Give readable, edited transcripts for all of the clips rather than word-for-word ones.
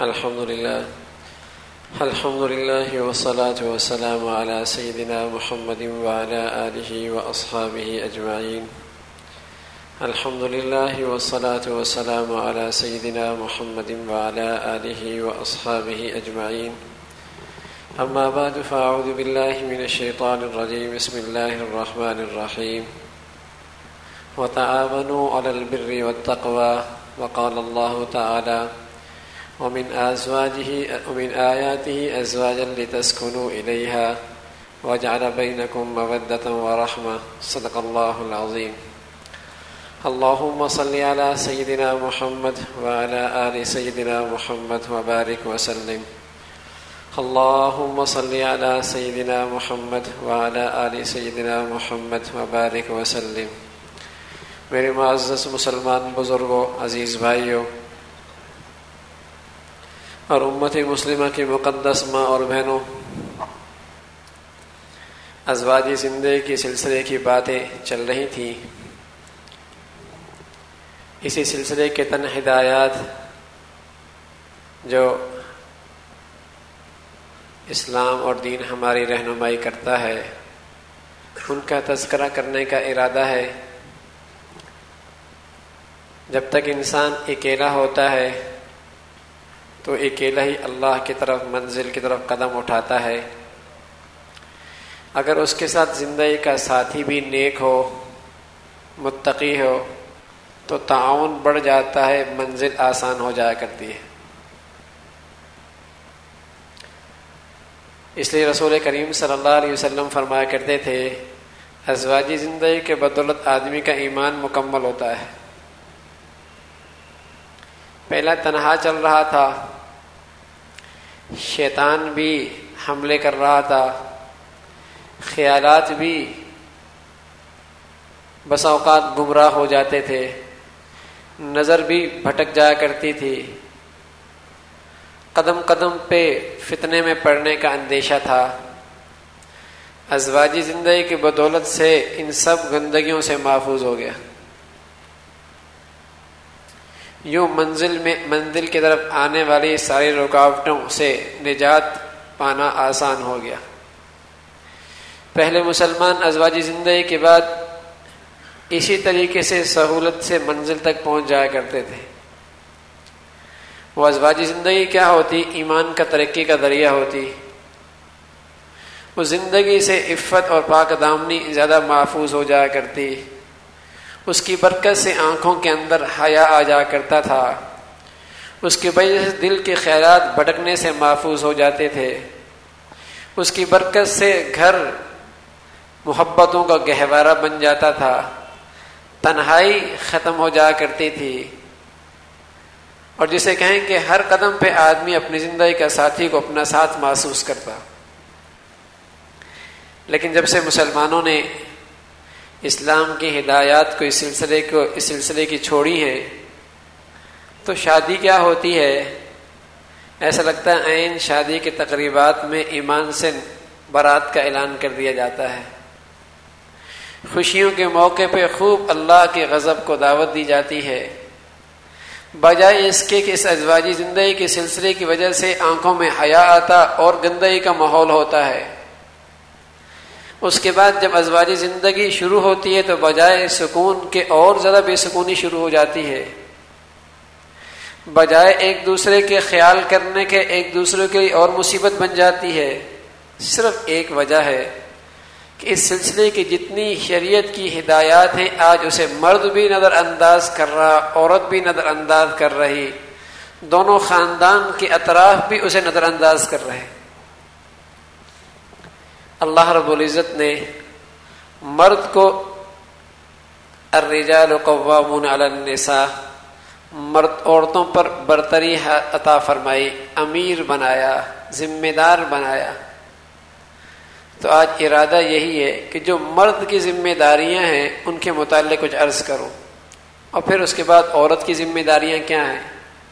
الحمد لله والصلاة والسلام على سيدنا محمد وعلى آله وأصحابه أجمعين. الحمد لله والصلاة والسلام على سيدنا محمد وعلى آله وأصحابه أجمعين. أما بعد فأعوذ بالله من الشيطان الرجيم. بسم الله الرحمن الرحيم. وتعاونوا على البر والتقوى. وقال الله تعالى: ومن آياته أزواجا لتسكنوا إليها وجعل بينكم مودة ورحمة. صدق الله العظيم. اللهم صل على سيدنا محمد وعلى آل سيدنا محمد وبارك وسلم. اللهم صل على سيدنا محمد وعلى آل سيدنا محمد وبارك وسلم. میرے معزز مسلمان بزرگوں، عزیز بھائیوں اور امت مسلمہ کی مقدس ماں اور بہنوں، ازواجی زندگی کے سلسلے کی باتیں چل رہی تھیں. اسی سلسلے کے تن ہدایات جو اسلام اور دین ہماری رہنمائی کرتا ہے، ان کا تذکرہ کرنے کا ارادہ ہے. جب تک انسان اکیلا ہوتا ہے تو اکیلا ہی اللہ کی طرف، منزل کی طرف قدم اٹھاتا ہے. اگر اس کے ساتھ زندگی کا ساتھی بھی نیک ہو، متقی ہو، تو تعاون بڑھ جاتا ہے، منزل آسان ہو جایا کرتی ہے. اس لیے رسول کریم صلی اللہ علیہ وسلم فرمایا کرتے تھے، ازواجی زندگی کے بدولت آدمی کا ایمان مکمل ہوتا ہے. پہلا تنہا چل رہا تھا، شیطان بھی حملے کر رہا تھا، خیالات بھی بس اوقات گمراہ ہو جاتے تھے، نظر بھی بھٹک جایا کرتی تھی، قدم قدم پہ فتنے میں پڑنے کا اندیشہ تھا. ازواجی زندگی کی بدولت سے ان سب گندگیوں سے محفوظ ہو گیا. یوں منزل کی طرف آنے والی ساری رکاوٹوں سے نجات پانا آسان ہو گیا. پہلے مسلمان ازواجی زندگی کے بعد اسی طریقے سے سہولت سے منزل تک پہنچ جایا کرتے تھے. وہ ازواجی زندگی کیا ہوتی؟ ایمان کا ترقی کا ذریعہ ہوتی. وہ زندگی سے عفت اور پاک دامنی زیادہ محفوظ ہو جایا کرتی. اس کی برکت سے آنکھوں کے اندر حیا آ جایا کرتا تھا. اس کی وجہ سے دل کے خیالات بھٹکنے سے محفوظ ہو جاتے تھے. اس کی برکت سے گھر محبتوں کا گہوارہ بن جاتا تھا. تنہائی ختم ہو جایا کرتی تھی. اور جسے کہیں کہ ہر قدم پہ آدمی اپنی زندگی کا ساتھی کو اپنا ساتھ محسوس کرتا. لیکن جب سے مسلمانوں نے اسلام کی ہدایات کو اس سلسلے کی چھوڑی ہے، تو شادی کیا ہوتی ہے؟ ایسا لگتا ہے عین شادی کے تقریبات میں ایمان سے برات کا اعلان کر دیا جاتا ہے. خوشیوں کے موقع پہ خوب اللہ کے غضب کو دعوت دی جاتی ہے، بجائے اس کے کہ اس ازواجی زندگی کے سلسلے کی وجہ سے آنکھوں میں حیا آتا اور گندگی کا ماحول ہوتا ہے. اس کے بعد جب ازواجی زندگی شروع ہوتی ہے تو بجائے سکون کے اور زیادہ بے سکونی شروع ہو جاتی ہے. بجائے ایک دوسرے کے خیال کرنے کے ایک دوسرے کے لیے اور مصیبت بن جاتی ہے. صرف ایک وجہ ہے کہ اس سلسلے کی جتنی شریعت کی ہدایات ہیں، آج اسے مرد بھی نظر انداز کر رہا، عورت بھی نظر انداز کر رہی، دونوں خاندان کے اطراف بھی اسے نظر انداز کر رہے. اللہ رب العزت نے مرد کو الرجال قوامون علی النساء، مرد عورتوں پر برتری عطا فرمائی، امیر بنایا، ذمہ دار بنایا. تو آج ارادہ یہی ہے کہ جو مرد کی ذمہ داریاں ہیں ان کے متعلق کچھ عرض کروں، اور پھر اس کے بعد عورت کی ذمہ داریاں کیا ہیں،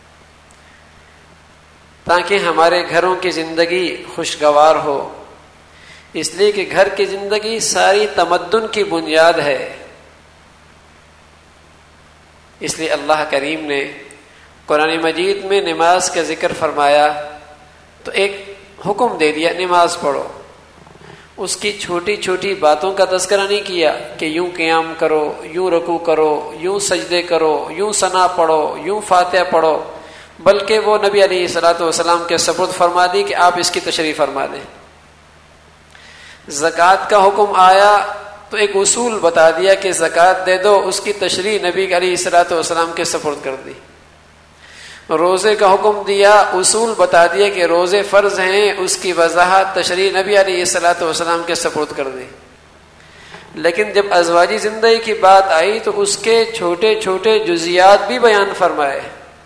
تاکہ ہمارے گھروں کی زندگی خوشگوار ہو. اس لیے کہ گھر کی زندگی ساری تمدن کی بنیاد ہے. اس لیے اللہ کریم نے قرآن مجید میں نماز کا ذکر فرمایا تو ایک حکم دے دیا نماز پڑھو، اس کی چھوٹی چھوٹی باتوں کا تذکرہ نہیں کیا کہ یوں قیام کرو، یوں رکوع کرو، یوں سجدے کرو، یوں ثنا پڑھو، یوں فاتحہ پڑھو، بلکہ وہ نبی علیہ الصلوۃ والسلام کے سپرد فرما دی کہ آپ اس کی تشریح فرما دیں۔ زکوٰۃ کا حکم آیا تو ایک اصول بتا دیا کہ زکوٰۃ دے دو، اس کی تشریح نبی علیہ الصلوۃ والسلام کے سپرد کر دی۔ روزے کا حکم دیا، اصول بتا دیا کہ روزے فرض ہیں، اس کی وضاحت تشریح نبی علیہ الصلوۃ والسلام کے سپرد کر دی۔ لیکن جب ازواجی زندگی کی بات آئی تو اس کے چھوٹے چھوٹے جزیات بھی بیان فرمائے،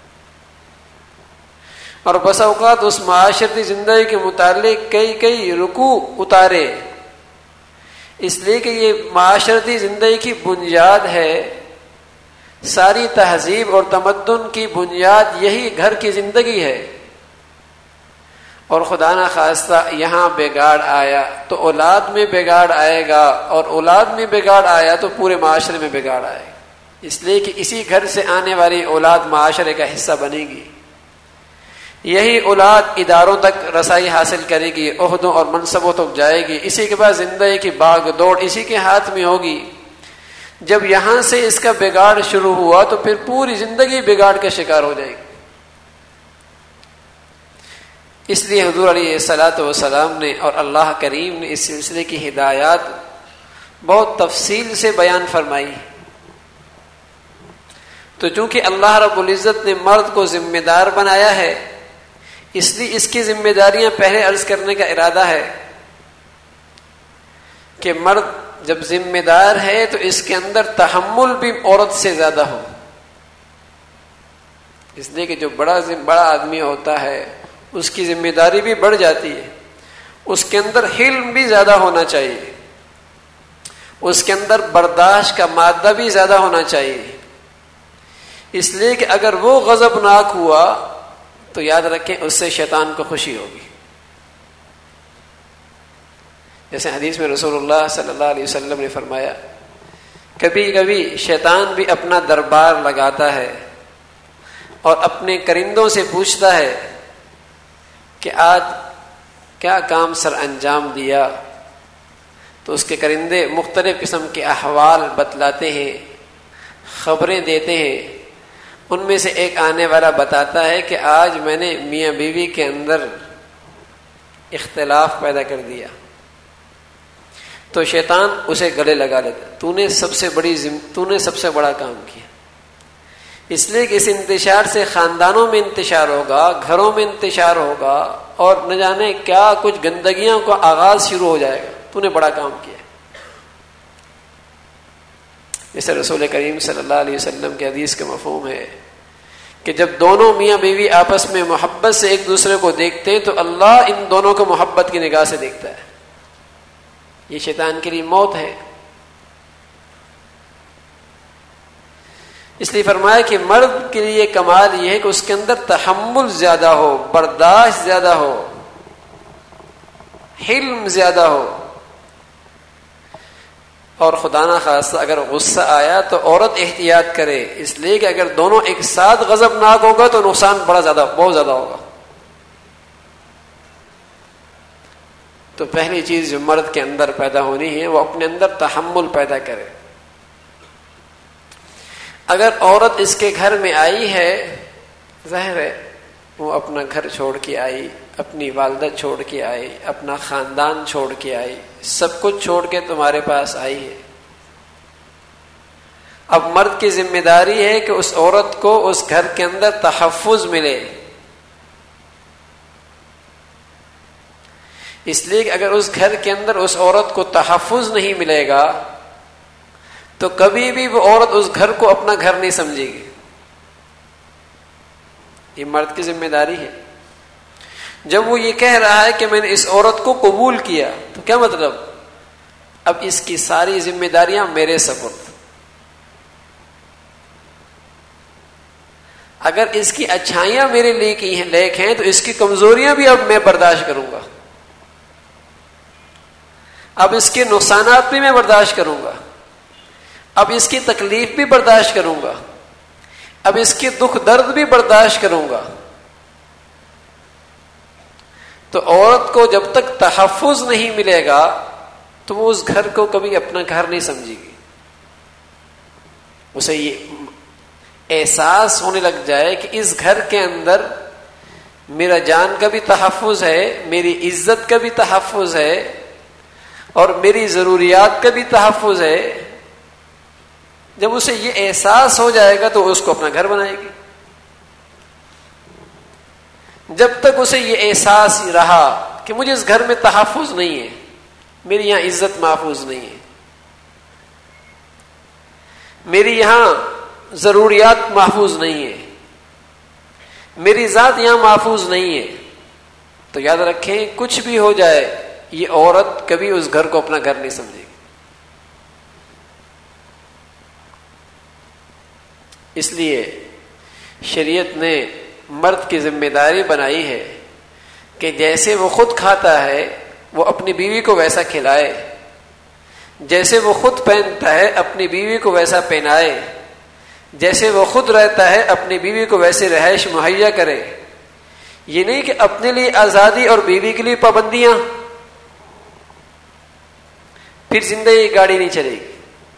اور بس اوقات اس معاشرتی زندگی کے متعلق کئی رکوع اتارے، اس لیے کہ یہ معاشرتی زندگی کی بنیاد ہے۔ ساری تہذیب اور تمدن کی بنیاد یہی گھر کی زندگی ہے، اور خدا نہ خواستہ یہاں بگاڑ آیا تو اولاد میں بگاڑ آئے گا، اور اولاد میں بگاڑ آیا تو پورے معاشرے میں بگاڑ آئے گا، اس لیے کہ اسی گھر سے آنے والی اولاد معاشرے کا حصہ بنے گی، یہی اولاد اداروں تک رسائی حاصل کرے گی، عہدوں اور منصبوں تک جائے گی، اسی کے بعد زندگی کی باغ دوڑ اسی کے ہاتھ میں ہوگی۔ جب یہاں سے اس کا بگاڑ شروع ہوا تو پھر پوری زندگی بگاڑ کا شکار ہو جائے گی۔ اس لیے حضور علیہ الصلوۃ والسلام نے اور اللہ کریم نے اس سلسلے کی ہدایات بہت تفصیل سے بیان فرمائی۔ تو چونکہ اللہ رب العزت نے مرد کو ذمہ دار بنایا ہے، اس لیے اس کی ذمہ داریاں پہلے عرض کرنے کا ارادہ ہے کہ مرد جب ذمہ دار ہے تو اس کے اندر تحمل بھی عورت سے زیادہ ہو، اس لیے کہ جو بڑا آدمی ہوتا ہے اس کی ذمہ داری بھی بڑھ جاتی ہے، اس کے اندر حلم بھی زیادہ ہونا چاہیے، اس کے اندر برداشت کا مادہ بھی زیادہ ہونا چاہیے، اس لیے کہ اگر وہ غضبناک ہوا تو یاد رکھیں اس سے شیطان کو خوشی ہوگی۔ جیسے حدیث میں رسول اللہ صلی اللہ علیہ وسلم نے فرمایا، کبھی کبھی شیطان بھی اپنا دربار لگاتا ہے اور اپنے کرندوں سے پوچھتا ہے کہ آج کیا کام سر انجام دیا، تو اس کے کرندے مختلف قسم کے احوال بتلاتے ہیں، خبریں دیتے ہیں۔ ان میں سے ایک آنے والا بتاتا ہے کہ آج میں نے میاں بیوی کے اندر اختلاف پیدا کر دیا، تو شیطان اسے گلے لگا لیتا، تو نے سب سے بڑا کام کیا، اس لیے کہ اس انتشار سے خاندانوں میں انتشار ہوگا، گھروں میں انتشار ہوگا، اور نہ جانے کیا کچھ گندگیوں کا آغاز شروع ہو جائے گا، تو نے بڑا کام کیا۔ جیسے رسول کریم صلی اللہ علیہ وسلم کی حدیث کا مفہوم ہے کہ جب دونوں میاں بیوی آپس میں محبت سے ایک دوسرے کو دیکھتے ہیں تو اللہ ان دونوں کو محبت کی نگاہ سے دیکھتا ہے، یہ شیطان کے لیے موت ہے۔ اس لیے فرمایا کہ مرد کے لیے کمال یہ ہے کہ اس کے اندر تحمل زیادہ ہو، برداشت زیادہ ہو، حلم زیادہ ہو، اور خدا نہ خواستہ اگر غصہ آیا تو عورت احتیاط کرے، اس لیے کہ اگر دونوں ایک ساتھ غضبناک ہوگا تو نقصان بہت زیادہ ہوگا۔ تو پہلی چیز جو مرد کے اندر پیدا ہونی ہے وہ اپنے اندر تحمل پیدا کرے۔ اگر عورت اس کے گھر میں آئی ہے، ظاہر ہے وہ اپنا گھر چھوڑ کے آئی، اپنی والدہ چھوڑ کے آئی، اپنا خاندان چھوڑ کے آئی، سب کچھ چھوڑ کے تمہارے پاس آئی ہے۔ اب مرد کی ذمہ داری ہے کہ اس عورت کو اس گھر کے اندر تحفظ ملے، اس لیے کہ اگر اس گھر کے اندر اس عورت کو تحفظ نہیں ملے گا تو کبھی بھی وہ عورت اس گھر کو اپنا گھر نہیں سمجھے گی۔ یہ مرد کی ذمہ داری ہے۔ جب وہ یہ کہہ رہا ہے کہ میں نے اس عورت کو قبول کیا، تو کیا مطلب؟ اب اس کی ساری ذمہ داریاں میرے سپرد۔ اگر اس کی اچھائیاں میرے لیے کی ہیں لیک ہیں تو اس کی کمزوریاں بھی اب میں برداشت کروں گا، اب اس کے نقصانات بھی میں برداشت کروں گا، اب اس کی تکلیف بھی برداشت کروں گا۔ اب اس کے دکھ درد بھی برداشت کروں گا. تو عورت کو جب تک تحفظ نہیں ملے گا تو وہ اس گھر کو کبھی اپنا گھر نہیں سمجھے گی. اسے یہ احساس ہونے لگ جائے کہ اس گھر کے اندر میرا جان کا بھی تحفظ ہے, میری عزت کا بھی تحفظ ہے, اور میری ضروریات کا بھی تحفظ ہے. جب اسے یہ احساس ہو جائے گا تو اس کو اپنا گھر بنائے گی. جب تک اسے یہ احساس رہا کہ مجھے اس گھر میں تحفظ نہیں ہے, میری یہاں عزت محفوظ نہیں ہے, میری یہاں ضروریات محفوظ نہیں ہے, میری ذات یہاں محفوظ نہیں ہے, تو یاد رکھیں کچھ بھی ہو جائے یہ عورت کبھی اس گھر کو اپنا گھر نہیں سمجھے گی. اس لیے شریعت نے مرد کی ذمہ داری بنائی ہے کہ جیسے وہ خود کھاتا ہے وہ اپنی بیوی کو ویسا کھلائے, جیسے وہ خود پہنتا ہے اپنی بیوی کو ویسا پہنائے, جیسے وہ خود رہتا ہے اپنی بیوی کو ویسے رہائش مہیا کرے. یہ نہیں کہ اپنے لیے آزادی اور بیوی کے لیے پابندیاں, پھر زندگی گاڑی نہیں چلے گی.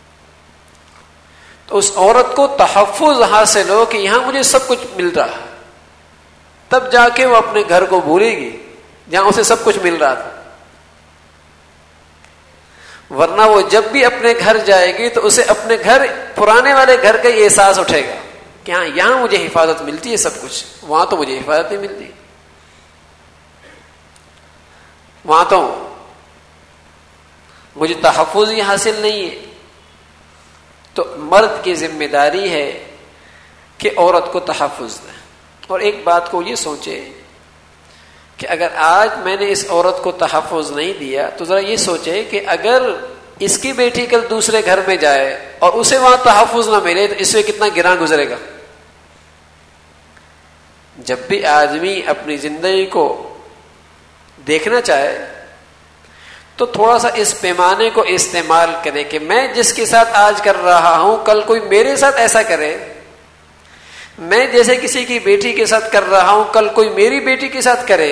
تو اس عورت کو تحفظ حاصل ہو کہ یہاں مجھے سب کچھ مل رہا ہے, تب جا کے وہ اپنے گھر کو بھولے گی جہاں اسے سب کچھ مل رہا تھا. ورنہ وہ جب بھی اپنے گھر جائے گی تو اسے اپنے گھر, پرانے والے گھر کا یہ احساس اٹھے گا کہ ہاں یہاں مجھے حفاظت ملتی ہے سب کچھ, وہاں تو مجھے حفاظت نہیں ملتی, وہاں تو مجھے تحفظ ہی حاصل نہیں ہے. تو مرد کی ذمہ داری ہے کہ عورت کو تحفظ دے. اور ایک بات کو یہ سوچے کہ اگر آج میں نے اس عورت کو تحفظ نہیں دیا تو ذرا یہ سوچے کہ اگر اس کی بیٹی کل دوسرے گھر میں جائے اور اسے وہاں تحفظ نہ ملے تو اس سے کتنا گراں گزرے گا. جب بھی آدمی اپنی زندگی کو دیکھنا چاہے تو تھوڑا سا اس پیمانے کو استعمال کرے کہ میں جس کے ساتھ آج کر رہا ہوں کل کوئی میرے ساتھ ایسا کرے, میں جیسے کسی کی بیٹی کے ساتھ کر رہا ہوں کل کوئی میری بیٹی کے ساتھ کرے.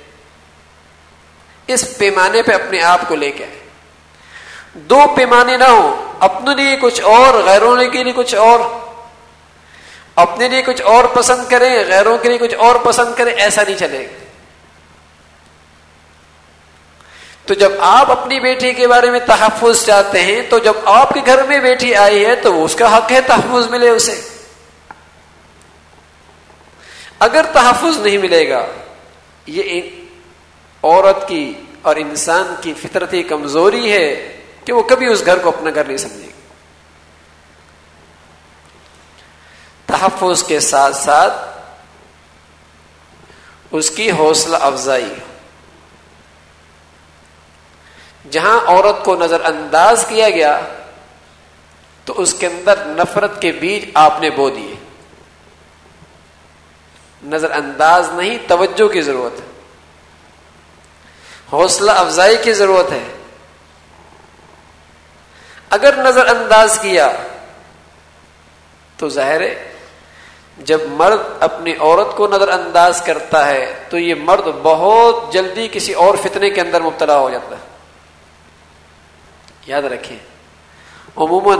اس پیمانے پہ اپنے آپ کو لے کے آئے. دو پیمانے نہ ہوں, اپنے لیے کچھ اور غیروں کے لیے کچھ اور, اپنے لیے کچھ اور پسند کریں غیروں کے لیے کچھ اور پسند کریں, ایسا نہیں چلے گا. تو جب آپ اپنی بیٹی کے بارے میں تحفظ چاہتے ہیں تو جب آپ کے گھر میں بیٹی آئی ہے تو اس کا حق ہے تحفظ ملے اسے. اگر تحفظ نہیں ملے گا, یہ عورت کی اور انسان کی فطرتی کمزوری ہے کہ وہ کبھی اس گھر کو اپنا گھر نہیں سمجھے گی. تحفظ کے ساتھ ساتھ اس کی حوصلہ افزائی. جہاں عورت کو نظر انداز کیا گیا تو اس کے اندر نفرت کے بیج آپ نے بو دیے. نظر انداز نہیں, توجہ کی ضرورت ہے, حوصلہ افزائی کی ضرورت ہے. اگر نظر انداز کیا تو ظاہر ہے جب مرد اپنی عورت کو نظر انداز کرتا ہے تو یہ مرد بہت جلدی کسی اور فتنے کے اندر مبتلا ہو جاتا ہے. یاد رکھیں عموماً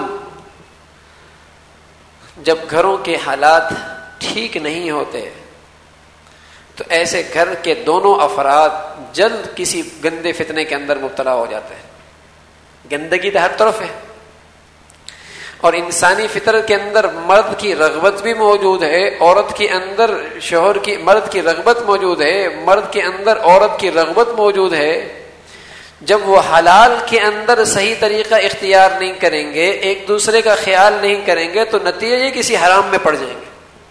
جب گھروں کے حالات ٹھیک نہیں ہوتے تو ایسے گھر کے دونوں افراد جلد کسی گندے فتنے کے اندر مبتلا ہو جاتے ہیں. گندگی تو ہر طرف ہے, اور انسانی فطرت کے اندر مرد کی رغبت بھی موجود ہے, عورت کے اندر شوہر کی, مرد کی رغبت موجود ہے, مرد کے اندر عورت کی رغبت موجود ہے. جب وہ حلال کے اندر صحیح طریقہ اختیار نہیں کریں گے, ایک دوسرے کا خیال نہیں کریں گے تو نتیجہ یہ کسی حرام میں پڑ جائیں گے,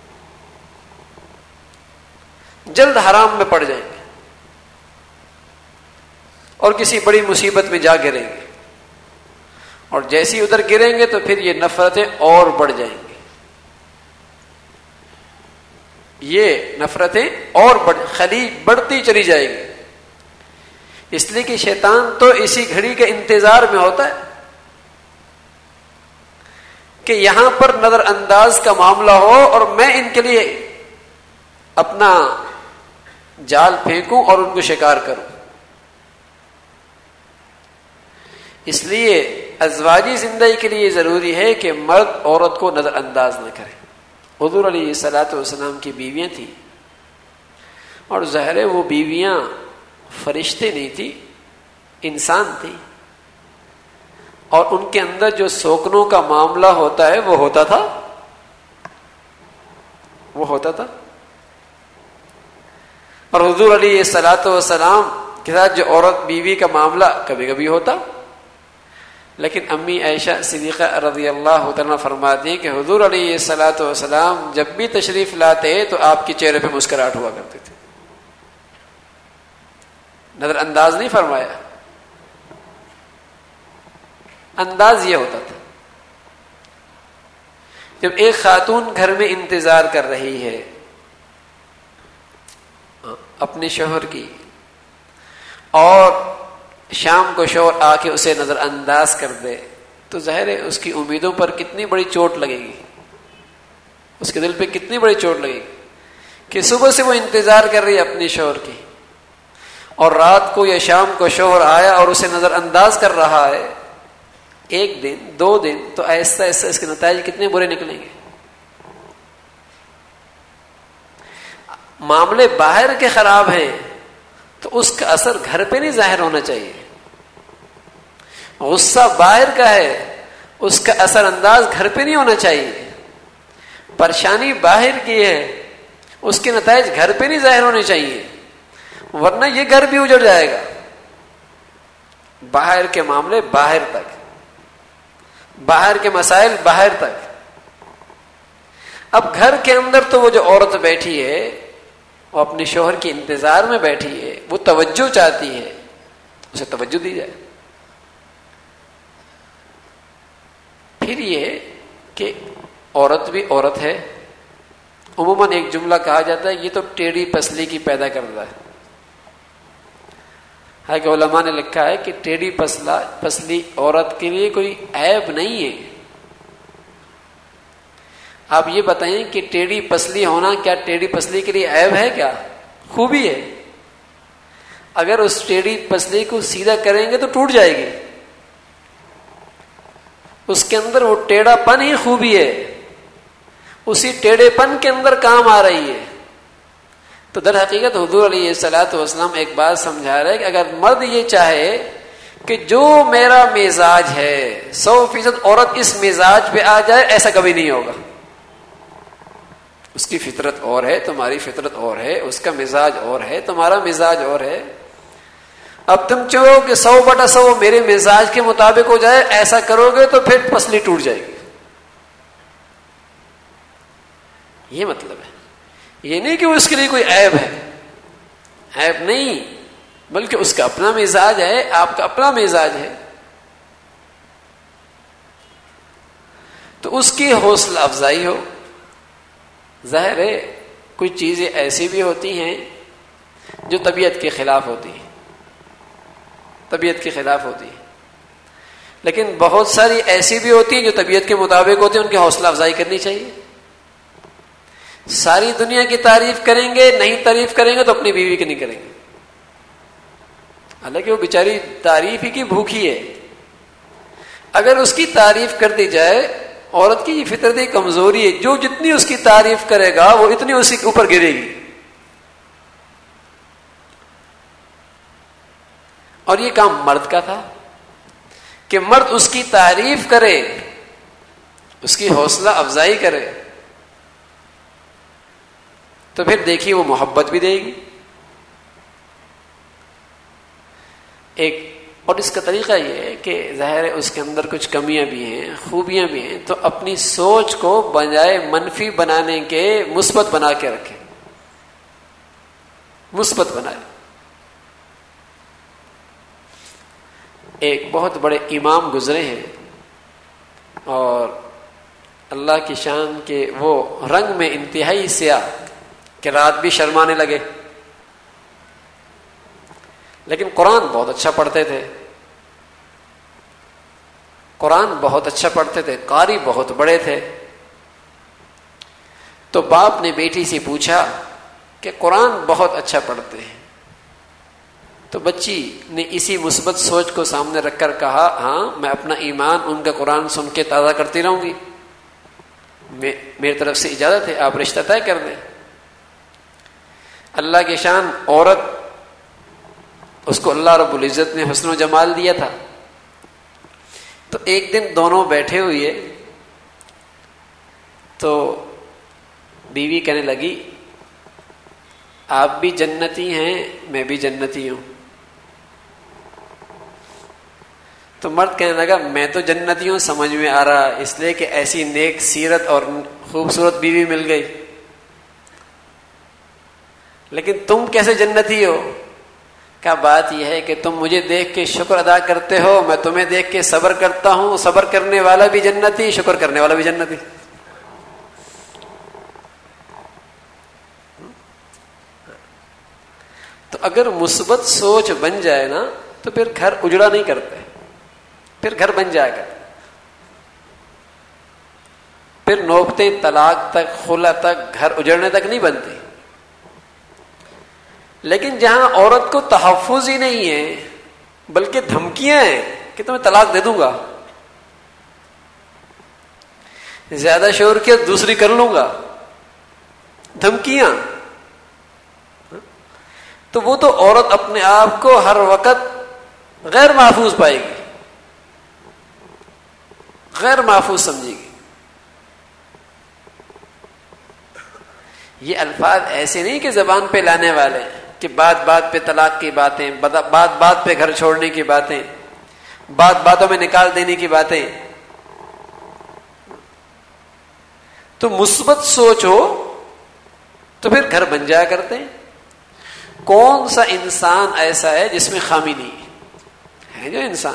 جلد حرام میں پڑ جائیں گے اور کسی بڑی مصیبت میں جا گریں گے. اور جیسی ادھر گریں گے تو پھر یہ نفرتیں اور بڑھ جائیں گی. یہ نفرتیں اور بڑھتی چلی جائیں گی. اس لیے کہ شیطان تو اسی گھڑی کے انتظار میں ہوتا ہے کہ یہاں پر نظر انداز کا معاملہ ہو اور میں ان کے لیے اپنا جال پھینکوں اور ان کو شکار کروں. اس لیے ازواجی زندگی کے لیے ضروری ہے کہ مرد عورت کو نظر انداز نہ کرے. حضور علیہ الصلوۃ والسلام کی بیویاں تھیں اور ظاہر ہے وہ بیویاں فرشتے نہیں تھی، انسان تھی، اور ان کے اندر جو سوکنوں کا معاملہ ہوتا ہے وہ ہوتا تھا. اور حضور علیہ الصلوۃ والسلام کے ساتھ جو عورت بیوی کا معاملہ کبھی کبھی ہوتا، لیکن امی عائشہ صدیقہ رضی اللہ عنہا فرماتی ہیں کہ حضور علیہ الصلوۃ والسلام جب بھی تشریف لاتے تو آپ کے چہرے پہ مسکراہٹ ہوا کرتے تھے. نظر انداز نہیں فرمایا، انداز یہ ہوتا تھا. جب ایک خاتون گھر میں انتظار کر رہی ہے اپنے شوہر کی اور شام کو شوہر آ کے اسے نظر انداز کر دے تو ظاہر ہے اس کی امیدوں پر کتنی بڑی چوٹ لگے گی، اس کے دل پہ کتنی بڑی چوٹ لگے گی کہ صبح سے وہ انتظار کر رہی ہے اپنے شوہر کی، اور رات کو یا شام کو شوہر آیا اور اسے نظر انداز کر رہا ہے. ایک دن 2 دن تو آہستہ آہستہ اس کے نتائج کتنے برے نکلیں گے. معاملے باہر کے خراب ہیں تو اس کا اثر گھر پہ نہیں ظاہر ہونا چاہیے. غصہ باہر کا ہے، اس کا اثر انداز گھر پہ نہیں ہونا چاہیے. پریشانی باہر کی ہے، اس کے نتائج گھر پہ نہیں ظاہر ہونے چاہیے، ورنہ یہ گھر بھی اجڑ جائے گا. باہر کے معاملے باہر تک، باہر کے مسائل باہر تک. اب گھر کے اندر تو وہ جو عورت بیٹھی ہے وہ اپنے شوہر کے انتظار میں بیٹھی ہے، وہ توجہ چاہتی ہے، اسے توجہ دی جائے. پھر یہ کہ عورت بھی عورت ہے. عموماً ایک جملہ کہا جاتا ہے یہ تو ٹیڑھی پسلی کی پیدا کرتا ہے. ہے کہ علماء نے لکھا ہے کہ ٹیڑھی پسلی عورت کے لیے کوئی عیب نہیں ہے. آپ یہ بتائیں کہ ٹیڑھی پسلی ہونا کیا ٹیڑھی پسلی کے لیے عیب ہے؟ کیا خوبی ہے؟ اگر اس ٹیڑھی پسلی کو سیدھا کریں گے تو ٹوٹ جائے گی. اس کے اندر وہ ٹیڑھا پن ہی خوبی ہے، اسی ٹیڑھے پن کے اندر کام آ رہی ہے. تو در حقیقت حضور علیہ الصلوۃ والسلام ایک بات سمجھا رہے کہ اگر مرد یہ چاہے کہ جو میرا مزاج ہے 100% عورت اس مزاج پہ آ جائے، ایسا کبھی نہیں ہوگا. اس کی فطرت اور ہے، تمہاری فطرت اور ہے، اس کا مزاج اور ہے، تمہارا مزاج اور ہے. اب تم چاہو کہ 100/100 میرے مزاج کے مطابق ہو جائے، ایسا کرو گے تو پھر پسلی ٹوٹ جائے گی. یہ مطلب ہے. یہ نہیں کہ اس کے لیے کوئی عیب ہے، عیب نہیں، بلکہ اس کا اپنا مزاج ہے، آپ کا اپنا مزاج ہے. تو اس کی حوصلہ افزائی ہو. ظاہر ہے کوئی چیزیں ایسی بھی ہوتی ہیں جو طبیعت کے خلاف ہوتی ہیں، طبیعت کے خلاف ہوتی ہیں، لیکن بہت ساری ایسی بھی ہوتی ہیں جو طبیعت کے مطابق ہوتی ہیں، ان کی حوصلہ افزائی کرنی چاہیے. ساری دنیا کی تعریف کریں گے، نہیں تعریف کریں گے تو اپنی بیوی کی نہیں کریں گے، حالانکہ وہ بیچاری تعریف ہی کی بھوکی ہے. اگر اس کی تعریف کر دی جائے، عورت کی یہ فطرتی کمزوری ہے، جو جتنی اس کی تعریف کرے گا وہ اتنی اسی کے اوپر گرے گی. اور یہ کام مرد کا تھا کہ مرد اس کی تعریف کرے، اس کی حوصلہ افزائی کرے، تو پھر دیکھیے وہ محبت بھی دے گی. ایک اور اس کا طریقہ یہ ہے کہ ظاہر ہے اس کے اندر کچھ کمیاں بھی ہیں، خوبیاں بھی ہیں، تو اپنی سوچ کو بجائے منفی بنانے کے مثبت بنا کے رکھیں، مثبت بنائے. ایک بہت بڑے امام گزرے ہیں اور اللہ کی شان کے وہ رنگ میں انتہائی سیاہ کہ رات بھی شرمانے لگے، لیکن قرآن بہت اچھا پڑھتے تھے. قرآن بہت اچھا پڑھتے تھے، قاری بہت بڑے تھے. تو باپ نے بیٹی سے پوچھا کہ قرآن بہت اچھا پڑھتے ہیں. تو بچی نے اسی مثبت سوچ کو سامنے رکھ کر کہا ہاں میں اپنا ایمان ان کا قرآن سن کے تازہ کرتی رہوں گی، میری طرف سے اجازت ہے، آپ رشتہ طے کر دیں. اللہ کی شان، عورت اس کو اللہ رب العزت نے حسن و جمال دیا تھا. تو ایک دن دونوں بیٹھے ہوئے تو بیوی کہنے لگی آپ بھی جنتی ہیں میں بھی جنتی ہوں. تو مرد کہنے لگا میں تو جنتی ہوں سمجھ میں آ رہا، اس لیے کہ ایسی نیک سیرت اور خوبصورت بیوی مل گئی، لیکن تم کیسے جنتی ہو؟ کیا بات یہ ہے کہ تم مجھے دیکھ کے شکر ادا کرتے ہو، میں تمہیں دیکھ کے صبر کرتا ہوں، صبر کرنے والا بھی جنتی، شکر کرنے والا بھی جنتی. تو اگر مثبت سوچ بن جائے نا تو پھر گھر اجڑا نہیں کرتے، پھر گھر بن جائے گا. پھر نوبتیں طلاق تک، خلا تک، گھر اجڑنے تک نہیں بنتی. لیکن جہاں عورت کو تحفظ ہی نہیں ہے بلکہ دھمکیاں ہیں کہ تمہیں طلاق دے دوں گا، زیادہ شور کیا دوسری کر لوں گا، دھمکیاں، تو وہ تو عورت اپنے آپ کو ہر وقت غیر محفوظ پائے گی، غیر محفوظ سمجھے گی. یہ الفاظ ایسے نہیں کہ زبان پہ لانے والے کہ بات بات پہ طلاق کی باتیں، بات بات پہ گھر چھوڑنے کی باتیں، بات باتوں میں نکال دینے کی باتیں. تو مثبت سوچ ہو تو پھر گھر بن جایا کرتے ہیں. کون سا انسان ایسا ہے جس میں خامی نہیں ہے؟ جو انسان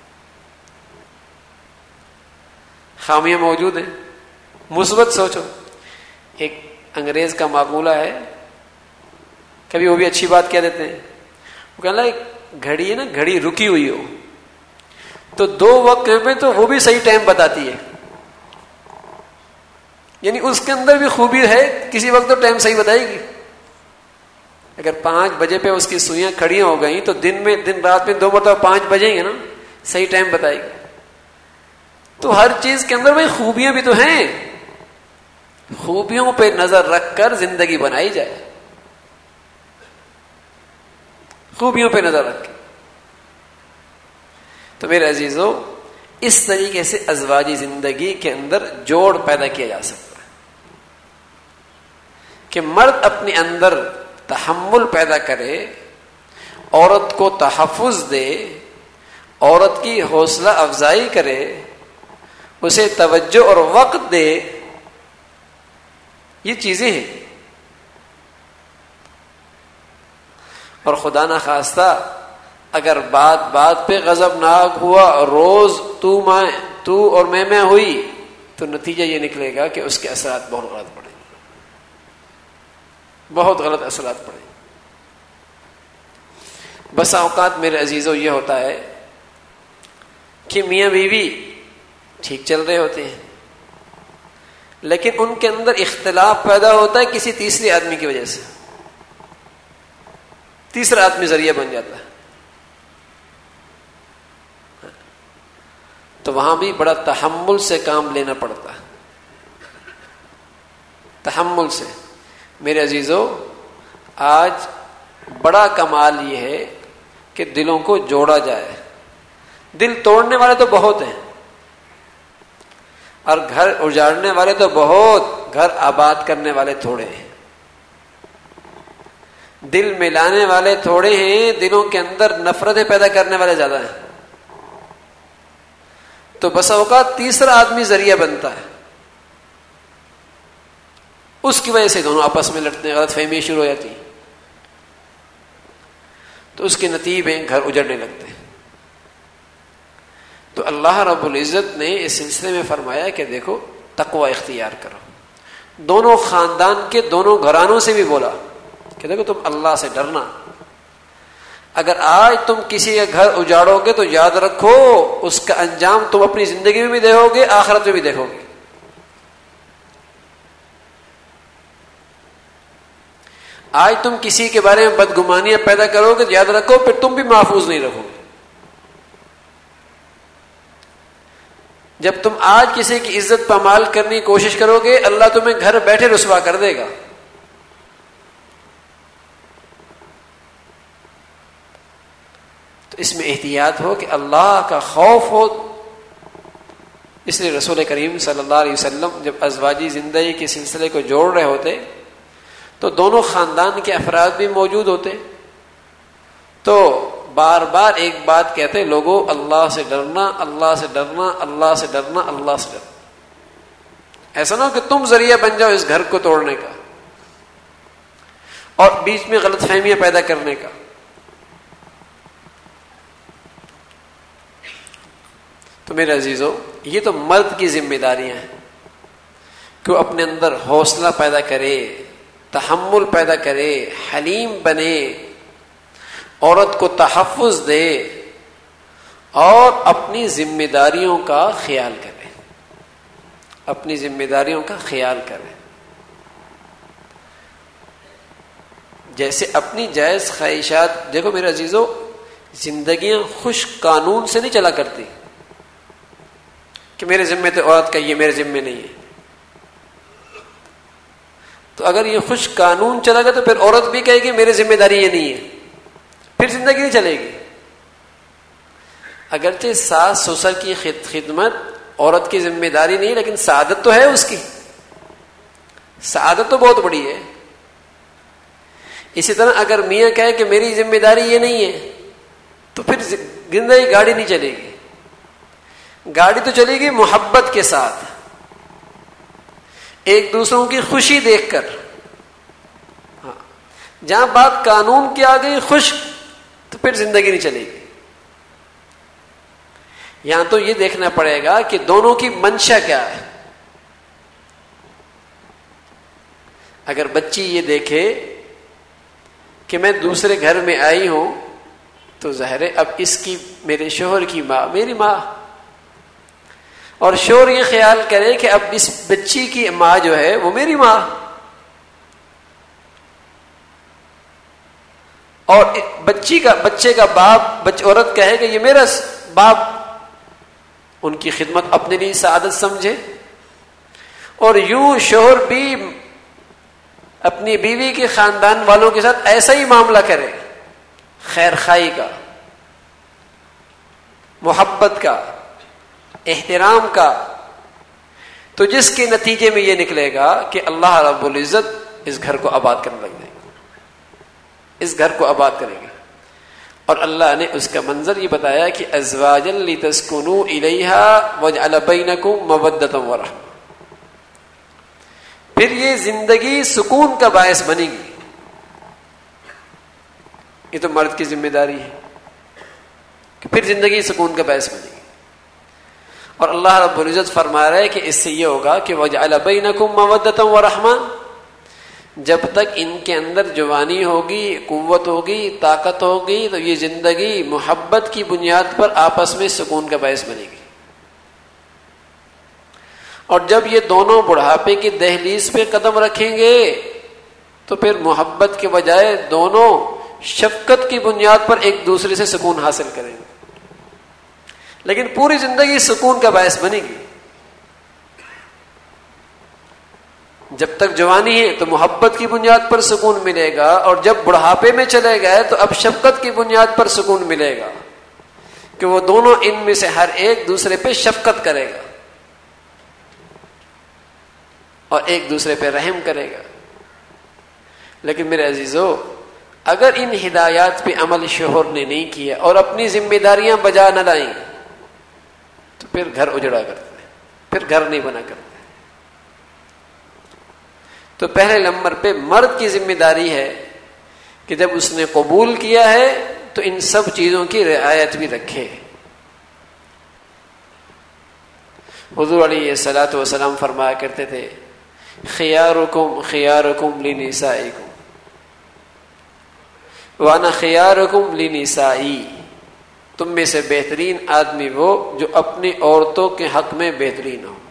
خامیاں موجود ہیں. مثبت سوچو. ایک انگریز کا معقولہ ہے، کبھی وہ بھی اچھی بات کہہ دیتے ہیں. وہ کہنا گھڑی ہے نا، گھڑی رکی ہوئی ہو تو 2 وقت میں تو وہ بھی صحیح ٹائم بتاتی ہے، یعنی اس کے اندر بھی خوبی ہے، کسی وقت تو ٹائم صحیح بتائے گی. اگر 5 بجے پہ اس کی سوئیاں کھڑی ہو گئیں تو دن رات میں 2 مرتبہ 5 بجیں گے نا، صحیح ٹائم بتائے گی. تو ہر چیز کے اندر بھائی خوبیاں بھی تو ہیں، خوبیوں پہ نظر رکھ کر زندگی بنائی جائے، خوبیوں پہ نظر رکھ کے. تو میرے عزیزو، اس طریقے سے ازواجی زندگی کے اندر جوڑ پیدا کیا جا سکتا ہے کہ مرد اپنے اندر تحمل پیدا کرے، عورت کو تحفظ دے، عورت کی حوصلہ افزائی کرے، اسے توجہ اور وقت دے. یہ چیزیں ہیں. اور خدا نہ خواستہ اگر بات بات پہ غضبناک ہوا اور روز تو اور میں ہوئی تو نتیجہ یہ نکلے گا کہ اس کے اثرات بہت غلط پڑیں گے، بہت غلط اثرات پڑیں گے. بسا اوقات میرے عزیزوں یہ ہوتا ہے کہ میاں بیوی ٹھیک چل رہے ہوتے ہیں لیکن ان کے اندر اختلاف پیدا ہوتا ہے کسی تیسرے آدمی کی وجہ سے. تیسرا آدمی ذریعہ بن جاتا ہے. تو وہاں بھی بڑا تحمل سے کام لینا پڑتا ہے، تحمل سے. میرے عزیزو، آج بڑا کمال یہ ہے کہ دلوں کو جوڑا جائے. دل توڑنے والے تو بہت ہیں اور گھر اجاڑنے والے تو بہت، گھر آباد کرنے والے تھوڑے ہیں. دل ملانے والے تھوڑے ہیں، دلوں کے اندر نفرتیں پیدا کرنے والے زیادہ ہیں. تو بس اوقات تیسرا آدمی ذریعہ بنتا ہے، اس کی وجہ سے دونوں آپس میں لڑتے ہیں، غلط فہمی شروع ہو جاتی ہے، تو اس کے نتیجے گھر اجڑنے لگتے ہیں. تو اللہ رب العزت نے اس سلسلے میں فرمایا کہ دیکھو تقوی اختیار کرو. دونوں خاندان کے دونوں گھرانوں سے بھی بولا کہ دیکھو تم اللہ سے ڈرنا. اگر آج تم کسی کا گھر اجاڑو گے تو یاد رکھو اس کا انجام تم اپنی زندگی میں بھی دیکھو گے، آخرت میں بھی دیکھو گے۔ آج تم کسی کے بارے میں بدگمانیاں پیدا کرو گے تو یاد رکھو پھر تم بھی محفوظ نہیں رہو گے۔ جب تم آج کسی کی عزت پامال کرنے کی کوشش کرو گے، اللہ تمہیں گھر بیٹھے رسوا کر دے گا۔ تو اس میں احتیاط ہو کہ اللہ کا خوف ہو۔ اس لیے رسول کریم صلی اللہ علیہ وسلم جب ازواجی زندگی کے سلسلے کو جوڑ رہے ہوتے تو دونوں خاندان کے افراد بھی موجود ہوتے، تو بار بار ایک بات کہتے، لوگوں اللہ سے ڈرنا، اللہ سے ڈرنا، اللہ سے ڈرنا، اللہ سے ڈرنا۔ ایسا نہ ہو کہ تم ذریعہ بن جاؤ اس گھر کو توڑنے کا اور بیچ میں غلط فہمیاں پیدا کرنے کا۔ تو میرے عزیزو، یہ تو مرد کی ذمہ داریاں ہیں کہ وہ اپنے اندر حوصلہ پیدا کرے، تحمل پیدا کرے، حلیم بنے، عورت کو تحفظ دے اور اپنی ذمہ داریوں کا خیال کرے، اپنی ذمہ داریوں کا خیال کرے۔ جیسے اپنی جائز خواہشات، دیکھو میرے عزیزو، زندگیاں خوش قانون سے نہیں چلا کرتی کہ میرے ذمے تو عورت کا، یہ میرے ذمے نہیں ہے۔ تو اگر یہ خوش قانون چلا گیا تو پھر عورت بھی کہے گی میری ذمہ داری یہ نہیں ہے، پھر زندگی نہیں چلے گی۔ اگرچہ ساس سسر کی خدمت عورت کی ذمہ داری نہیں، لیکن سعادت تو ہے اس کی، سعادت تو بہت بڑی ہے۔ اسی طرح اگر میاں کہے کہ میری ذمہ داری یہ نہیں ہے تو پھر زندگی گاڑی نہیں چلے گی۔ گاڑی تو چلے گی محبت کے ساتھ، ایک دوسروں کی خوشی دیکھ کر۔ ہاں، جہاں بات قانون کی آ گئی خوش، تو پھر زندگی نہیں چلے گی۔ یہاں تو یہ دیکھنا پڑے گا کہ دونوں کی منشا کیا ہے۔ اگر بچی یہ دیکھے کہ میں دوسرے گھر میں آئی ہوں تو ظاہر ہے اب اس کی، میرے شوہر کی ماں میری ماں، اور شوہر یہ خیال کرے کہ اب اس بچی کی ماں جو ہے وہ میری ماں، اور بچے کا باپ، عورت کہے کہ یہ میرا باپ، ان کی خدمت اپنے لیے سعادت سمجھے، اور یوں شوہر بھی اپنی بیوی کے خاندان والوں کے ساتھ ایسا ہی معاملہ کرے، خیر خائی کا، محبت کا، احترام کا، تو جس کے نتیجے میں یہ نکلے گا کہ اللہ رب العزت اس گھر کو آباد کرنے لگ جائے گا، اس گھر کو آباد کرے گا۔ اور اللہ نے اس کا منظر یہ بتایا کہ ازواجا لتسکنوا الیہا وجعل بینکم مودۃ ورحمۃ، پھر یہ زندگی سکون کا باعث بنے گی۔ یہ تو مرد کی ذمہ داری ہے کہ پھر زندگی سکون کا باعث بنے گی۔ اور اللہ رب العزت فرما رہا ہے کہ اس سے یہ ہوگا کہ وجعل بینکم مودۃ ورحمۃ، جب تک ان کے اندر جوانی ہوگی، قوت ہوگی، طاقت ہوگی، تو یہ زندگی محبت کی بنیاد پر آپس میں سکون کا باعث بنے گی۔ اور جب یہ دونوں بڑھاپے کی دہلیز پہ قدم رکھیں گے تو پھر محبت کے بجائے دونوں شفقت کی بنیاد پر ایک دوسرے سے سکون حاصل کریں گے، لیکن پوری زندگی سکون کا باعث بنے گی۔ جب تک جوانی ہے تو محبت کی بنیاد پر سکون ملے گا، اور جب بڑھاپے میں چلے گئے تو اب شفقت کی بنیاد پر سکون ملے گا کہ وہ دونوں ان میں سے ہر ایک دوسرے پہ شفقت کرے گا اور ایک دوسرے پہ رحم کرے گا۔ لیکن میرے عزیزو، اگر ان ہدایات پہ عمل شوہر نے نہیں کیا اور اپنی ذمہ داریاں بجا نہ لائیں تو پھر گھر اجڑا کرتے ہیں، پھر گھر نہیں بنا کرتے۔ تو پہلے نمبر پہ مرد کی ذمہ داری ہے کہ جب اس نے قبول کیا ہے تو ان سب چیزوں کی رعایت بھی رکھے۔ حضور علیہ الصلوۃ والسلام فرمایا کرتے تھے خیارکم خیارکم لنسائکم، وَأَنَا خِيَارُكُمْ لِنِسَائِي، تم میں سے بہترین آدمی وہ جو اپنی عورتوں کے حق میں بہترین ہو.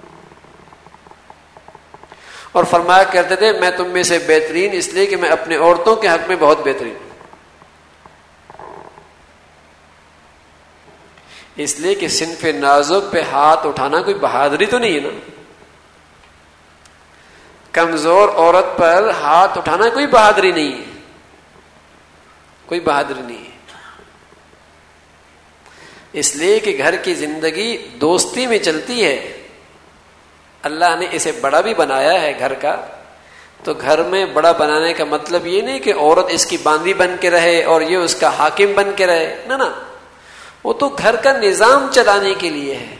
اور فرمایا کرتے تھے میں تم میں سے بہترین اس لیے کہ میں اپنے عورتوں کے حق میں بہت بہترین ہوں. اس لیے کہ صنف نازک پہ ہاتھ اٹھانا کوئی بہادری تو نہیں ہے نا. کمزور عورت پر ہاتھ اٹھانا کوئی بہادری نہیں ہے، کوئی بہادری نہیں ہے. اس لیے کہ گھر کی زندگی دوستی میں چلتی ہے. اللہ نے اسے بڑا بھی بنایا ہے گھر کا، تو گھر میں بڑا بنانے کا مطلب یہ نہیں کہ عورت اس کی باندھی بن کے رہے اور یہ اس کا حاکم بن کے رہے، نہ، وہ تو گھر کا نظام چلانے کے لیے ہے.